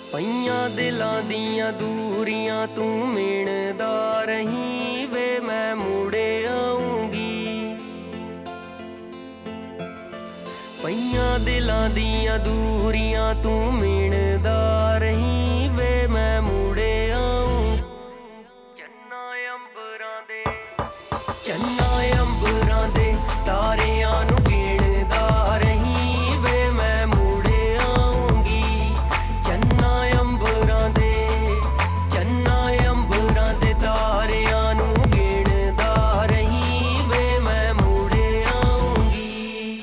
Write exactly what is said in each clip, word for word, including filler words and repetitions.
ਪਈਆਂ ਦਿਲਾਂ ਦੀਆਂ ਦੂਰੀਆਂ ਤੂੰ ਮਿਣਦਾ ਰਹੀਂ ਵੇ ਮੈਂ ਮੁੜੇ ਆਉਂਗੀ। ਪਈਆਂ ਦਿਲਾਂ ਦੀਆਂ ਦੂਰੀਆਂ ਤੂੰ ਮਿਣਦਾ ਰਹੀਂ ਵੇ ਮੈਂ ਮੁੜੇ ਆਊਂ। ਚੰਨਾ ਅੰਬਰਾਂ ਦੇ ਚੰਨਾ ਅੰਬਰਾਂ ਦੇ ਤਾਰਿਆਂ ਨੂੰ ਗਿਣਦਾ ਰਹੀਂ ਵੇ ਮੈਂ ਮੁੜੇ ਆਉਂਗੀ। ਚੰਨਾ ਅੰਬਰਾਂ ਦੇ ਚੰਨਾ ਅੰਬਰਾਂ ਦੇ ਤਾਰਿਆਂ ਨੂੰ ਗਿਣਦਾ ਰਹੀਂ ਵੇ ਮੈਂ ਮੁੜੇ ਆਉਂਗੀ।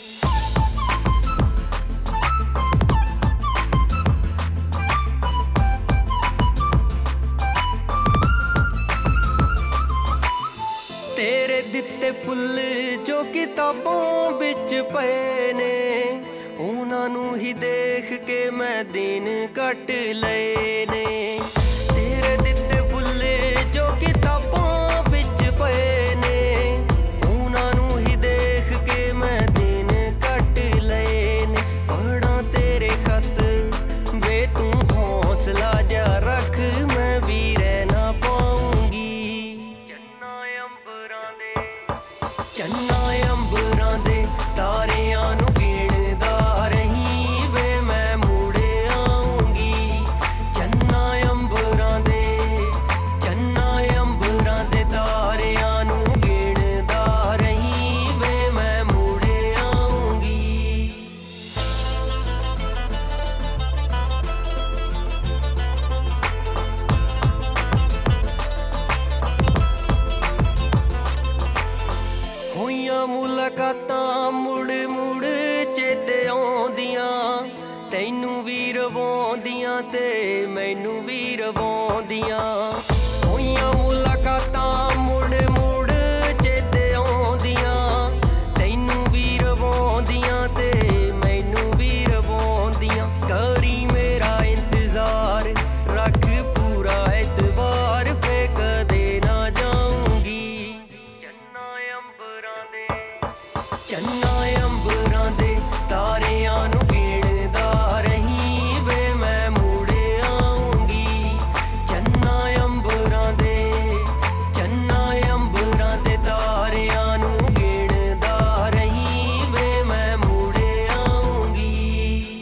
ਤੇਰੇ ਦਿੱਤੇ ਫੁੱਲ ਜੋ ਕਿਤਾਬਾਂ ਵਿੱਚ ਪਏ ਨੇ, ਉਹਨਾਂ ਨੂੰ ਹੀ ਦੇਖ ਕੇ ਮੈਂ ਦਿਨ ਕੱਟ ਲਏ ਨੇ। ਤੇਰੇ ਦਿੱਤੇ ਫੁੱਲ ਜੋ ਕਿਤਾਬਾਂ ਵਿੱਚ ਪਏ ਨੇ, ਉਹਨਾਂ ਨੂੰ ਹੀ ਦੇਖ ਕੇ ਮੈਂ ਦਿਨ ਕੱਟ ਲਏ ਨੇ। ਪੜ੍ਹਾਂ ਤੇਰੇ ਖੱਤ ਵੇ ਤੂੰ ਹੌਸਲਾ ਜਾ ਰੱਖ, ਮੈਂ ਵੀ ਰਹਿ ਨਾ ਪਾਊਂਗੀ। ਚੰਨਾ ਅੰਬਰਾਂ ਦੇ ਚੰਨਾ ਅੰਬਰਾਂ ਦੇ ਤਾਰਿਆਂ ਨੂੰ ਗਿਣਦਾ ਰਹੀਂ ਵੇ ਮੈਂ ਮੁੜੇ ਆਉਂਗੀ। ਚੰਨਾ ਅੰਬਰਾਂ ਦੇ ਚੰਨਾ ਅੰਬਰਾਂ ਦੇ ਤਾਰਿਆਂ ਨੂੰ ਗਿਣਦਾ ਰਹੀਂ ਵੇ ਮੈਂ ਮੁੜੇ ਆਉਂਗੀ। ਹੋਈਆਂ ਮੁਲਾਕਾਤਾਂ ਮੁੜ ਮੁੜ ਚੇਤੇ ਆਉਂਦੀਆਂ, ਤੈਨੂੰ ਵੀ ਰਵਾਉਂਦੀਆਂ ਤੇ ਮੈਨੂੰ ਵੀ ਰਵਾਉਂਦੀਆਂ। ਹੋਈਆਂ ਮੁਲਾਕਾਤਾਂ ਮੁੜ ਮੁੜ ਚੇਤੇ ਆਉਂਦੀਆਂ, ਤੈਨੂੰ ਵੀ ਰਵਾਉਂਦੀਆਂ ਤੇ ਮੈਨੂੰ ਵੀ ਰਵਾਉਂਦੀਆਂ। ਕਰੀ ਮੇਰਾ ਇੰਤਜ਼ਾਰ ਰੱਖ ਪੂਰਾ ਐਤਵਾਰ, ਫੇ ਕਦੇ ਨਾ ਜਾਊਂਗੀ। ਚੰਨਾ ਅੰਬਰਾਂ ਦੇ ਚੰਨਾ ਅੰਬਰਾਂ ਦੇ ਤਾਰਿਆਂ ਨੂੰ ਗਿਣਦਾ ਰਹੀਂ ਵੇ ਮੈਂ ਮੁੜੇ ਆਉਂਗੀ। ਚੰਨਾ ਅੰਬਰਾਂ ਦੇ ਚੰਨਾ ਅੰਬਰਾਂ ਦੇ ਤਾਰਿਆਂ ਨੂੰ ਗਿਣਦਾ ਰਹੀਂ ਵੇ ਮੈਂ ਮੁੜੇ ਆਉਂਗੀ।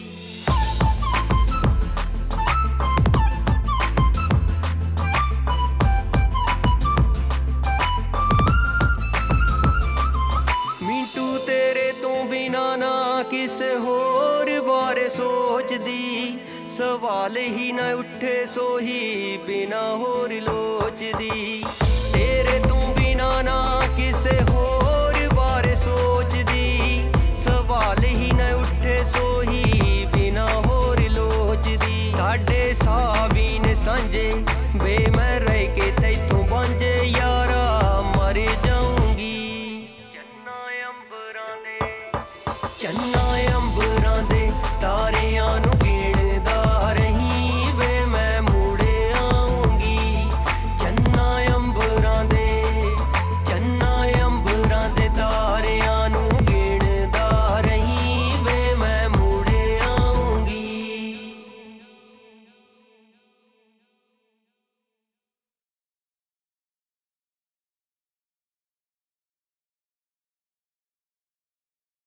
ਮਿੰਟੂ ਤੇਰੇ ਤੋਂ ਬਿਨਾ ਨਾ ਕਿਸੇ ਹੋਰ ਬਾਰੇ ਸੋਚਦੀ, ਸਵਾਲ ਹੀ ਨਾ ਉੱਠੇ ਸੋਹੀ ਬਿਨਾ ਹੋਰ ਲੋਚਦੀ। ਤੇਰੇ ਤੋਂ ਬਿਨਾ ਨਾ ਕਿਸੇ ਹੋਰ ਬਾਰੇ ਸੋਚਦੀ, ਸਵਾਲ ਹੀ ਨਾ ਉੱਠੇ ਸੋਹੀ ਬਿਨਾ ਹੋਰ ਲੋਚਦੀ। ਸਾਡੇ ਸਾਹ ਵੀ ਨੇ ਸਾਂਝੇ ਵੇ ਮੈਂ ਰਹਿ ਕੇ